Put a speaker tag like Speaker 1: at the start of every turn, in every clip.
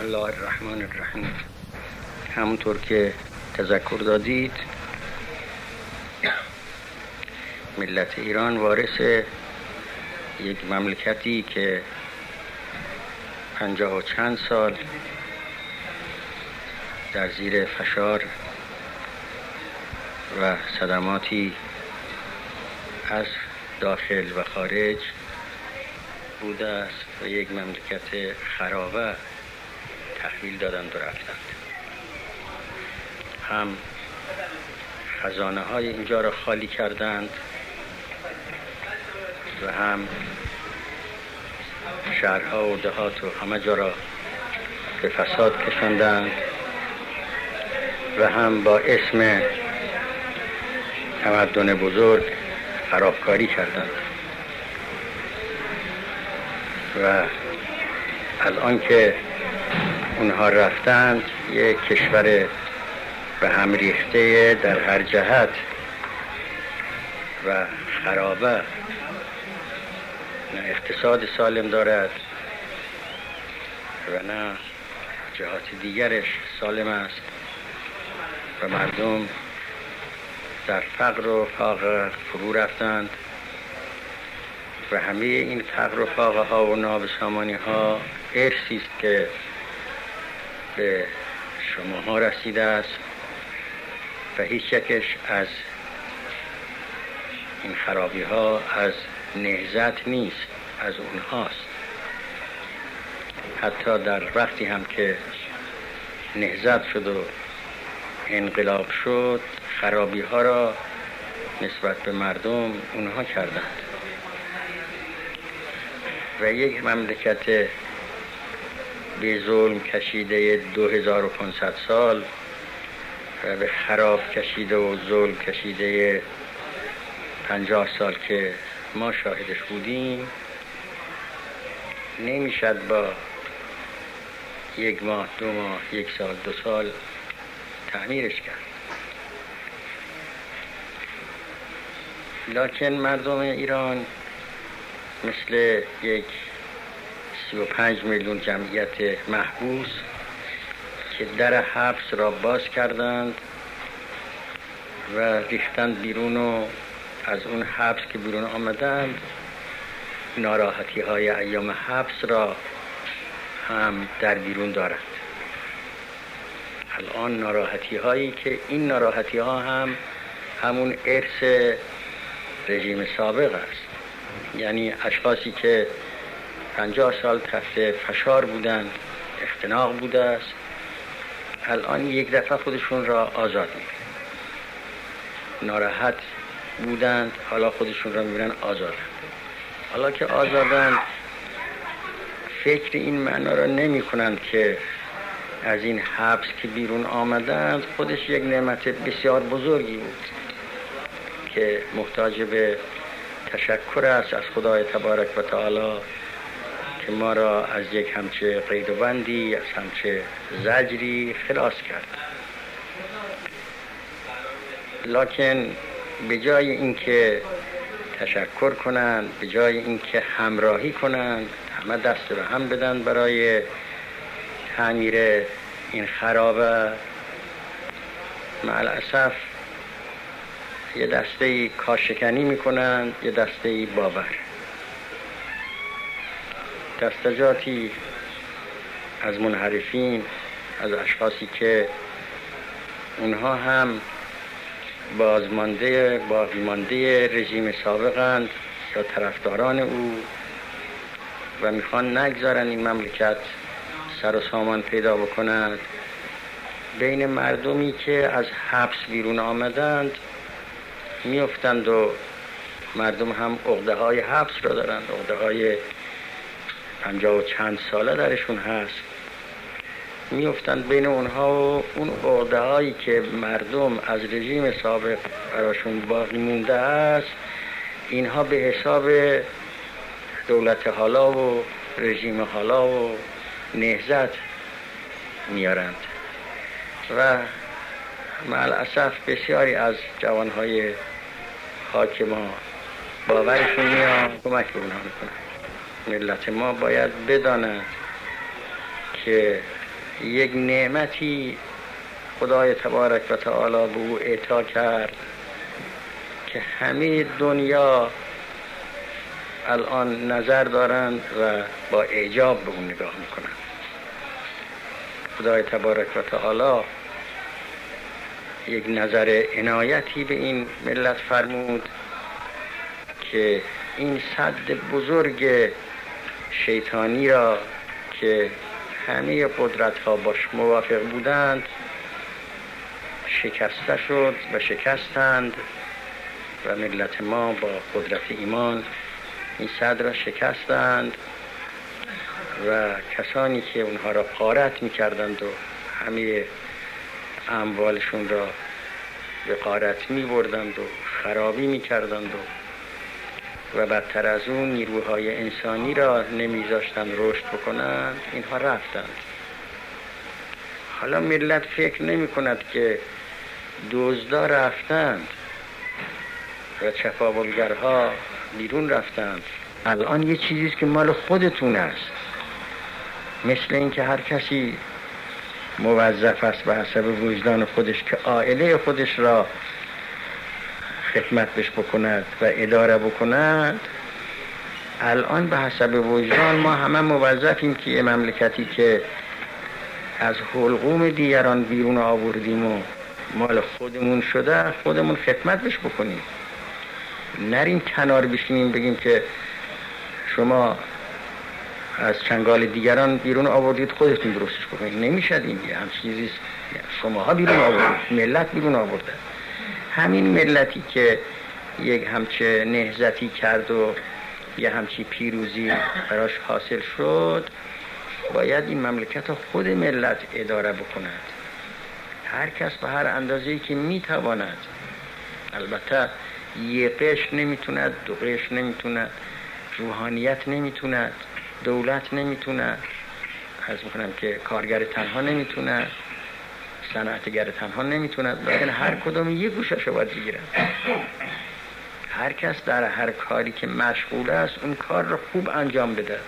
Speaker 1: الله الرحمن الرحیم. همونطور که تذکر دادید، ملت ایران وارث یک مملکتی که 50 و چند سال در زیر فشار و صدماتی از داخل و خارج بوده است و یک مملکت خرابه تحویل دادند و رفتند. هم خزانه های اینجا را خالی کردند و هم شهرها و دهات و همه جا را به فساد کشاندند و هم با اسم تمدن بزرگ خرابکاری کردند و الان که اونها رفتند یک کشور به هم ریخته در هر جهت و خرابه، نه اقتصاد سالم دارد و نه جهات دیگرش سالم است و مردم در فقر و فاقه فرو رفتند و همه این فقر و فاقه ها و نابسامانی ها ارثی است که به شما ها رسیده است و هیچ یکش از این خرابی ها از نهضت نیست، از اونهاست. حتی در وقتی هم که نهضت شد و انقلاب شد، خرابی ها را نسبت به مردم اونها کردند و یک مملکت به ظلم کشیده 2500 سال و به خراب کشیده و ظلم کشیده 50 سال که ما شاهدش بودیم، نمیشد با یک ماه، 2 ماه، 1 سال، 2 سال تعمیرش کرد. لکن مردم ایران مثل یک 35 میلیون جمعیت محبوس که در حبس را باز کردند و ریختند بیرون و از اون حبس که بیرون آمدند ناراحتی های ایام حبس را هم در بیرون دارند. الان ناراحتی هایی که این ناراحتی ها هم همون ارث رژیم سابق است، یعنی اشخاصی که 50 سال تحت فشار بودند، اختناق بوده است، الان یک دفعه خودشون را آزاد می‌بینند. ناراحت بودند، حالا خودشون را می‌بینن آزادند. حالا که آزادند فکر این معنا را نمی‌کنند که از این حبس که بیرون آمدند خودش یک نعمت بسیار بزرگی بود که محتاج به تشکر است از خدای تبارک و تعالی که ما را از یک همچه قید و بندی، از همچه زجری خلاص کرد. لکن به جای اینکه تشکر کنند، به جای اینکه همراهی کنند، همه دست به هم بدن برای تعمیر این خرابه، مع الاسف یه دسته کاشکنی میکنند، یه دسته باور. دستجاتی از منحرفین، از اشخاصی که اونها هم باقیمانده رژیم سابقند یا طرفداران او و میخوان نگذارن این مملکت سر و سامان پیدا بکند، بین مردمی که از حبس بیرون آمدند میافتند و مردم هم عقده های حبس را دارند، عقده های 50 و چند ساله درشون هست، میافتند بین اونها و اون عقده هایی که مردم از رژیم سابق براشون باقی مونده است، اینها به حساب دولت حالا و رژیم حالا و نهضت میارند و مع الاسف بسیاری از جوانهای خاک ما باورشون میاد کمک به اونها میکنن. ملت ما باید بداند که یک نعمتی خدای تبارک و تعالی به او اعطا کرد که همه دنیا الان نظر دارند و با اعجاب به اون نگاه میکنند. خدای تبارک و تعالی یک نظر عنایتی به این ملت فرمود که این سد بزرگ شیطانی را که همه قدرت ها باش موافق بودند شکسته شد و شکستند و ملت ما با قدرت ایمان این سد را شکستند و کسانی که اونها را غارت می‌کردند و همه اموالشون را به غارت می‌بردند و خرابی می‌کردند و بدتر از اون نیروهای انسانی را نمی‌ذاشتند رشد بکنند، اینها رفتند. حالا ملت فکر نمی‌کند که دزدا رفتند و چپاولگرها بیرون رفتند. الان یه چیزیست که مال خودتون است، مثل این که هر کسی موظف است به حسب وجدان خودش که عائله خودش را خدمت بش بکند و اداره بکند. الان به حسب وجدان ما همه موظفیم که یه مملکتی که از حلقوم دیگران بیرون آوردیم و مال خودمون شده خودمون خدمت بش بکنیم، نریم کنار بشینیم بگیم که شما از چنگال دیگران بیرون آوردید خودتون درستش بکنید. نمیشه دیگه، هم چیزی شماها بیرون آوردید، ملت بیرون آورده. همین ملتی که یک همچه نهضتی کرد و یه همچی پیروزی براش حاصل شد باید این مملکت خود ملت اداره بکند، هر کس به هر اندازه‌ای که میتواند. البته یه قش نمیتوند، دو قش نمیتوند، روحانیت نمیتوند، دولت نمیتوند، حس میکنم که کارگر تنها نمیتوند، صنعتگر تنها نمیتوند، لیکن هر کدوم یه گوشه‌شو باید بگیرن. هر کس در هر کاری که مشغول است اون کار رو خوب انجام بده.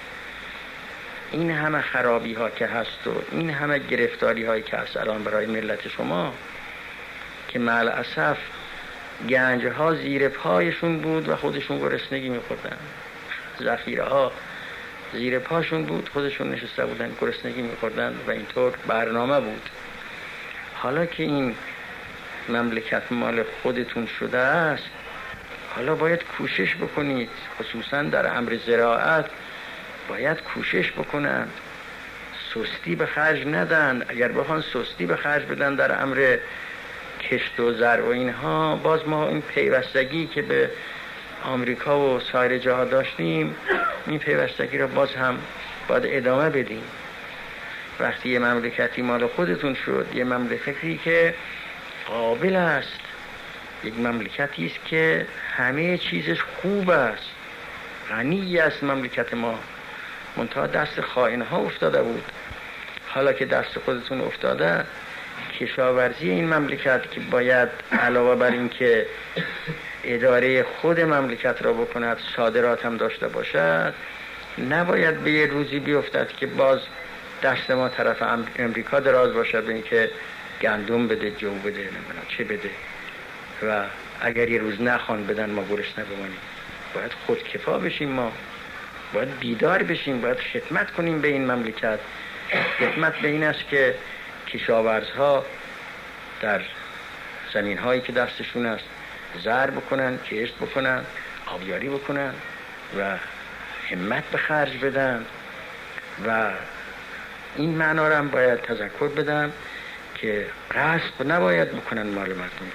Speaker 1: این همه خرابی ها که هست و این همه گرفتاری هایی که هست الان برای ملت شما که مع الاسف گنج ها زیر پایشون بود و خودشون گرسنگی میخوردن، ذخیره ها زیر پاشون بود خودشون نشسته بودن گرسنگی میخوردن و اینطور برنامه بود. حالا که این مملکت مال خودتون شده است حالا باید کوشش بکنید، خصوصا در امر زراعت باید کوشش بکنند، سستی به خرج ندن. اگر بخوان سستی به خرج بدن در امر کشت و زرع و اینها، باز ما این پیوستگی که به آمریکا و سایر جاها داشتیم این پیوستگی را باز هم باید ادامه بدیم. وقتی یه مملکتی مال خودتون شد، یه مملکتی که قابل است، یک مملکتی است که همه چیزش خوب است، غنی است مملکت ما، منتها دست خائن‌ها افتاده بود. حالا که دست خودتون افتاده، کشاورزی این مملکت که باید علاوه بر این که اداره خود مملکت را بکند صادرات هم داشته باشد، نباید به یه روزی بیفتد که باز دست ما طرف امریکا دراز باشد به این که گندم بده، جو بده، نمیدونم چه بده و اگر یه روز نخوان بدن ما گرسنه بمانیم. باید خودکفا بشیم، ما باید بیدار بشیم، باید خدمت کنیم به این مملکت. خدمت به این است که کشاورزها در زمین هایی که دستشون است زرع بکنن، کشت بکنن، آبیاری بکنن و همت به خرج بدن. و این معنا را هم باید تذکر بدم که غصب نباید بکنن مال مردم.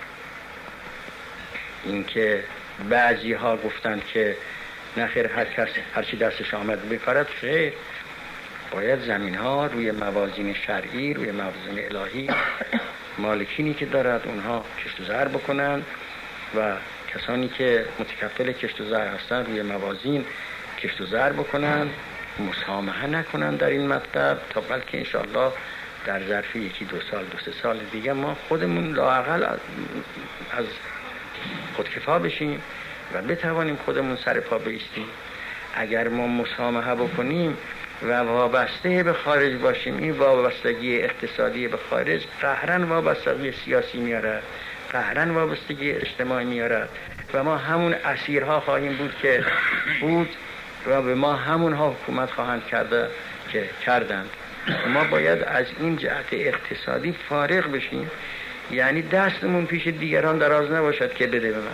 Speaker 1: این که بعضی ها گفتند که نخیر هر کس هرچی دستش آمد بکارد، خیر، باید زمین ها روی موازین شرعی، روی موازین الهی مالکینی که دارد اونها کشت و زرع بکنن و کسانی که متکفل کشت و زرع هستن روی موازین کشت و زرع بکنن، مسامحه نکنن در این مطلب، تا بلکه انشاءالله در ظرف یکی دو سال دو سه سال دیگه ما خودمون لااقل از خودکفا بشیم و بتوانیم خودمون سر پا بایستیم. اگر ما مسامحه بکنیم و وابسته به خارج باشیم، این وابستگی اقتصادی به خارج قهرن وابستگی سیاسی میارد، قهرن وابستگی اجتماعی میارد و ما همون اسیرها خواهیم بود که بود و به ما همونها حکومت خواهند کرده که کردند. ما باید از این جهت اقتصادی فارغ بشیم، یعنی دستمون پیش دیگران دراز نباشد که بده به من،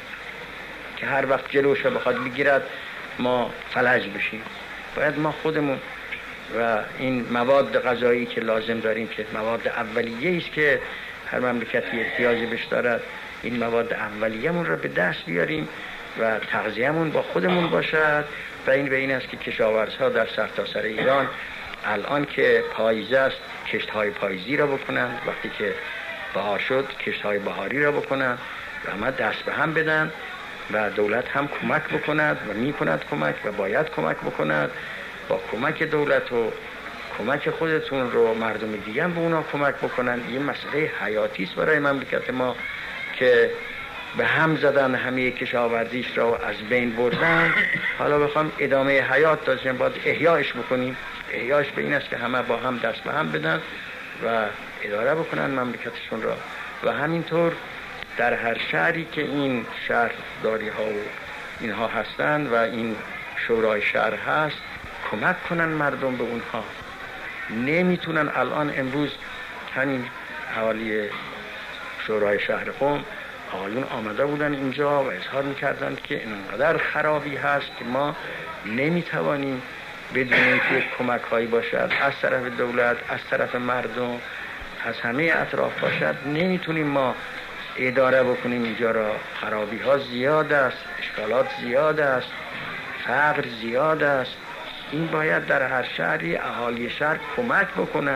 Speaker 1: که هر وقت جلوش بخواد بگیرد ما فلج بشیم. باید ما خودمون و این مواد غذایی که لازم داریم که مواد اولیه است که هر مملکتی احتیاج بهش دارد، این مواد اولیه‌مون رو به دست بیاریم و تغذیه‌مون با خودمون باشد. و این به این است که کشاورزها در سرتاسر ایران الان که پاییز است کشت‌های پاییزی را بکنند، وقتی که بهار شد کشت‌های بهاری را بکنند و همه دست به هم بدن و دولت هم کمک بکند و میکند کمک و باید کمک بکند. با کمک دولت و کمک خودتون رو مردم دیگه هم به اونا کمک بکنن. یه مسئله حیاتی است برای مملکت ما که به هم زدن، همه کشاورزیش را از بین بردن. حالا بخوام ادامه حیات داشتیم باید احیاش بکنیم. احیاش به این است که همه با هم دست به هم بدن و اداره بکنن مملکتشون را. و همینطور در هر شهری که این شهرداری ها و اینها هستن و این شورای شهر هست کمک کنن مردم به اونها. نمیتونن الان امروز همین حوالی شورای شهر قم آقایون آمده بودن اینجا و اظهار میکردن که اینقدر خرابی هست که ما نمیتوانیم بدون اینکه کمک هایی باشد از طرف دولت، از طرف مردم، از همه اطراف باشد، نمیتونیم ما اداره بکنیم اینجا را. خرابی ها زیاد است، اشکالات زیاد است، فقر زیاد است. این باید در هر شهری اهالی شهر کمک بکنه.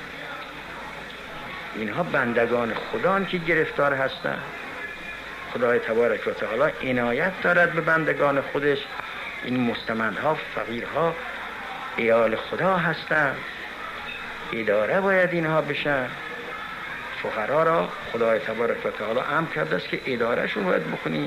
Speaker 1: اینها بندگان خدان که گرفتار هستند. خدای تبارک و تعالی عنایت دارد به بندگان خودش. این مستمندها، فقیرها عیال خدا هستند. اداره باید اینها بشن. فقرا را خدای تبارک و تعالی امر کرده است که ادارهشون باید بکنی.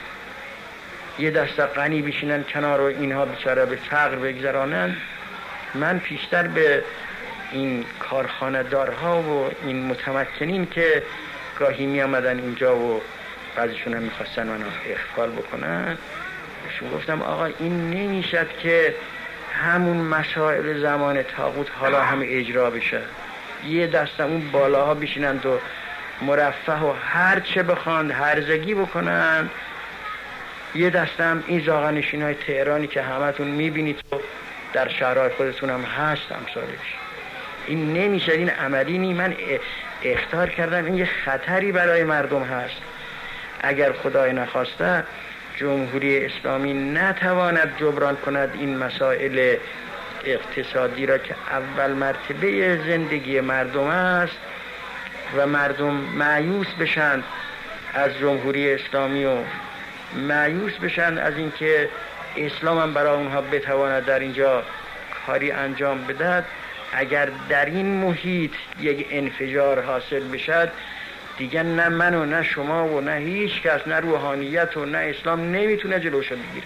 Speaker 1: یه دست غنی بشینن کنار و اینها بیچاره به فقر بگذرانن. من پیشتر به این کارخانه دارها و این متمکنین که گاهی می آمدن اینجا و بعضیشون هم میخواستن منو اخفال بکنن شون گفتم آقا این نمیشد که همون مسائل زمان طاغوت حالا همه اجرا بشه. یه دستم اون بالاها بشینند و مرفه و هر چه بخواند هرزگی بکنن، یه دستم این زاغنشین های تهرانی که همتون میبینید و در شهرهای خودتون هم هست امثالش. این نمیشه، این عملی نی. من اخطار کردم این یه خطری برای مردم هست. اگر خدای نخواسته جمهوری اسلامی نتواند جبران کند این مسائل اقتصادی را که اول مرتبه زندگی مردم است و مردم مایوس بشن از جمهوری اسلامی و مایوس بشن از اینکه اسلام هم برای اونها بتواند در اینجا کاری انجام بدهد. اگر در این محیط یک انفجار حاصل بشد دیگه نه من و نه شما و نه هیچ کس، نه روحانیت و نه اسلام نمیتونه جلوش بگیره.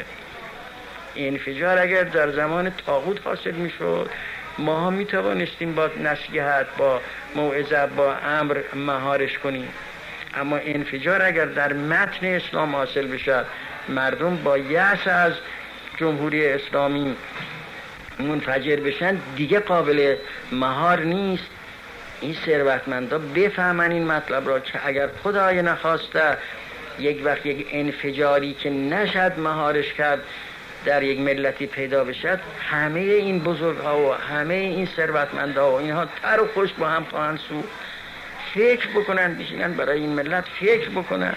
Speaker 1: انفجار اگر در زمان طاغوت حاصل میشد ما هم میتوانستیم با نصیحت، با موعظه، با امر مهارش کنیم. اما انفجار اگر در متن اسلام حاصل بشد، مردم با یأس از جمهوری اسلامی منفجر بشن، دیگه قابل مهار نیست. این ثروتمندا بفهمن این مطلب را که اگر خدای نخواسته یک وقت یک انفجاری که نشد مهارش کرد در یک ملتی پیدا بشد، همه این بزرگها و همه این ثروتمندا و اینها تر و خشک با هم خواهند سوخت. فکر بکنن، بشینن برای این ملت فکر بکنن،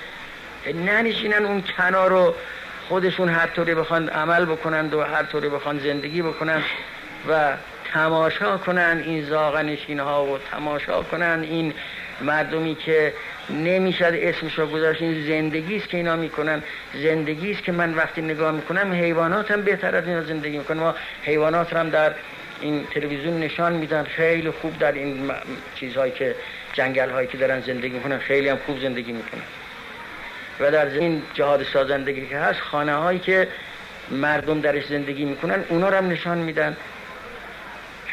Speaker 1: ننشینن اون کنار رو خودشون هر طوری بخوان عمل بکنند و هر طوری بخوان زندگی بکنند و تماشا کنن این زاغنشین ها و تماشا کنن این مردمی که نمیشد اسمشو گذاشت. این زندگی است که اینا میکنن، زندگی است که من وقتی نگاه میکنم حیوانات هم بهتر از اینا زندگی میکنن. ما حیوانات هم در این تلویزیون نشان میدن خیلی خوب در این چیزهایی که جنگل هایی که دارن زندگی میکنن خیلی هم خوب زندگی میکنن. و در این جهاد سازندگی که هست خانه هایی که مردم درش زندگی میکنن اونا رو هم نشان میدن.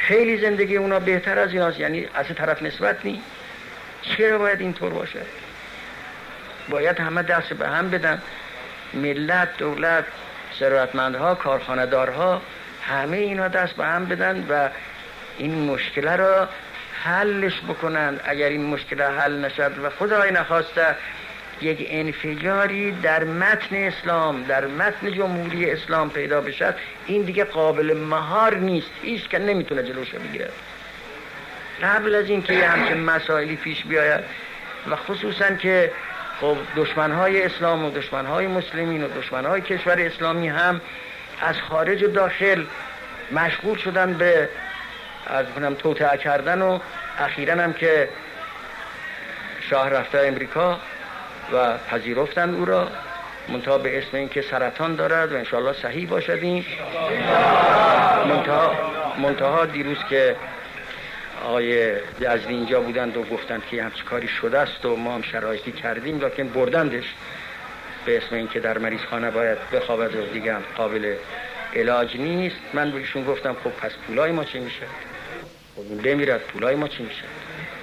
Speaker 1: خیلی زندگی اونا بهتر از ایناست، یعنی از طرف نسبت نی. چرا باید اینطور باشه؟ باید همه دست به هم بدن، ملت، دولت، ثروتمندها، کارخانه‌دارها، همه اینا دست به هم بدن و این مشکل را حلش بکنن. اگر این مشکل حل نشد و خدای نخواسته یک انفجاری در متن اسلام، در متن جمهوری اسلام پیدا بشد، این دیگه قابل مهار نیست، هیچ که نمیتونه جلوش بگیره. قبل از این که همچین مسائلی پیش بیاید و خصوصا که خب دشمنهای اسلام و دشمنهای مسلمین و دشمنهای کشور اسلامی هم از خارج و داخل مشغول شدن به از کنم توطئه کردن و اخیراً هم که شاه رفته امریکا و پذیرفتن او را، منتها به اسم این که سرطان دارد و انشاءالله صحیح باشد. این منتها دیروز که آقای یزدی اینجا بودند و گفتند که همچین کاری شده است و ما هم شرایطی کردیم، لکن بردندش به اسم این که در مریضخانه باید بخوابد و دیگه هم قابل علاج نیست. من به ایشون گفتم خب پس پولای ما چی میشه؟ خب بمیرد، پولای ما چی میشه؟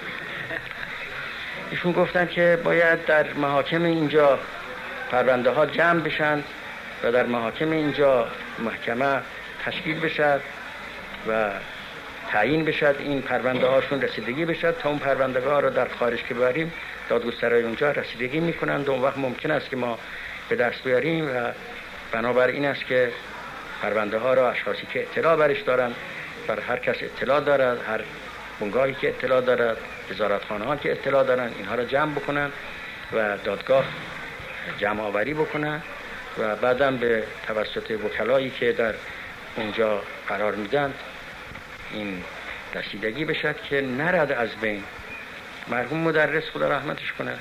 Speaker 1: ایشون گفتن که باید در محاکم اینجا پرونده ها جمع بشن و در محاکم اینجا محکمه تشکیل بشد و تعیین بشد، این پرونده هاشون رسیدگی بشد تا اون پرونده ها رو در خارج که ببریم دادگسترهای اونجا رسیدگی میکنند و اون وقت ممکن است که ما به دست بیاریم. و بنابراین است که پرونده ها را اشخاصی که اطلاع برش دارن، بر هر کس اطلاع دارد، هر بنگاهی که اطلاع دارد، وزارتخانه ها که اطلاع دارن، اینها را جمع بکنن و دادگاه جمع آوری بکنن و بعدم به توسط وکلایی که در اونجا قرار میدن این رسیدگی بشد که نرد از بین. مرحوم مدرس خدا رحمتش کنه،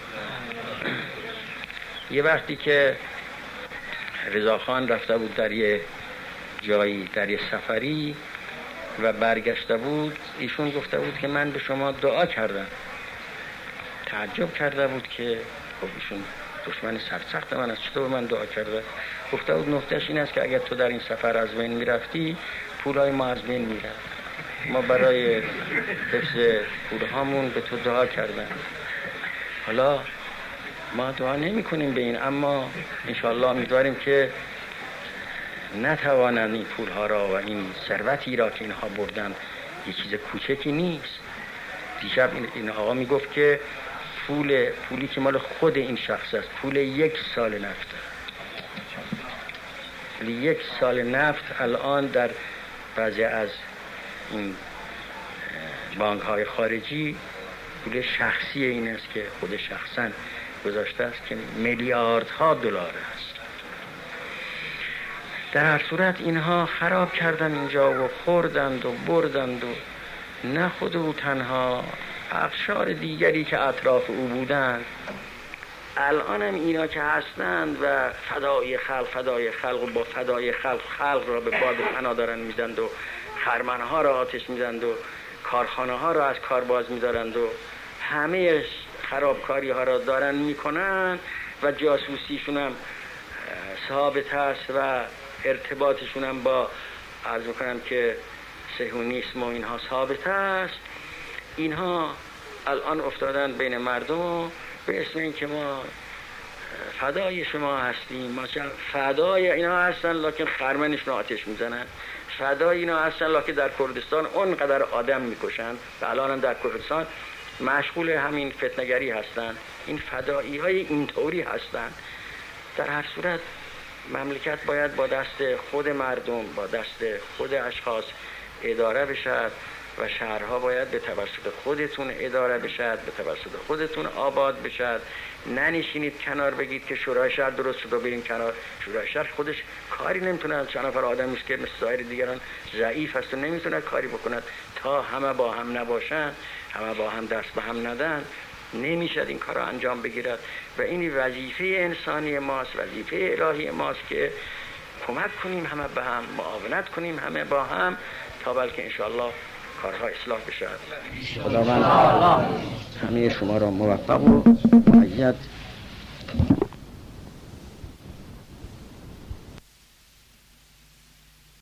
Speaker 1: یه وقتی که رضاخان رفته بود در یه جایی، در یه سفری و برگشته بود، ایشون گفته بود که من به شما دعا کردم. تعجب کرده بود که خب ایشون دشمن سرسخت من است، چطور من دعا کرده؟ گفته بود نکتهش این است که اگر تو در این سفر از بین میرفتی پولای ما از بین میرفت، ما برای حفظ پولهامون به تو دعا کردن. حالا ما دعا نمی کنیم به این، اما انشاءالله امیدواریم که نتوانند این پولها را و این ثروتی را که اینها بردند، یه چیز کوچکی نیست. دیشب این آقا می گفت که پولی که مال خود این شخص است، پول 1 سال نفت. 1 سال نفت الان در بعضی از این بانک های خارجی پول شخصی این است که خود شخصا گذاشته است که میلیاردها دلار است. در هر صورت اینها خراب کردن اینجا و خوردند و بردند و نه خود او تنها، اقشار دیگری که اطراف او بودند الان هم اینا که هستند و فدای خلق و با فدای خلق را به باد فنا دارن میدند و خرمنها را آتش میدند و کارخانه ها را از کار باز میدارند و همه خرابکاری ها را دارن میکنن و جاسوسیشون هم ثابت است و ارتباطشون هم با عرض میکنم که صهیونیسم و اینها ثابت است. اینها الان افتادن بین مردم و به اسم این که ما فدای شما هستیم، ما فدای اینا هستن لکن خرمنشون آتش میزنن، فدای اینا هستن لکن در کردستان اونقدر آدم میکشن و الان هم در کردستان مشغول همین فتنگری هستن. این فدایی های اینطوری هستن. در هر صورت مملکت باید با دست خود مردم، با دست خود اشخاص اداره بشد و شهرها باید به توسط خودتون اداره بشد، به توسط خودتون آباد بشد. ننشینید کنار بگید که شورای شهر درست شد و بریم کنار. شورای شهر خودش کاری نمیتونه، از چند نفر آدمی است که مثل سایر دیگران ضعیف است و نمیتونه کاری بکند. تا همه با هم نباشن، همه با هم دست به هم ندن، نمیشد این کار را انجام بگیرد. و این وظیفه انسانی ماست، وظیفه الهی ماست که کمک کنیم همه به هم، معاونت کنیم همه با هم تا بلکه انشاءالله کارها اصلاح بشد. خداوند همه شما را موفق و مؤید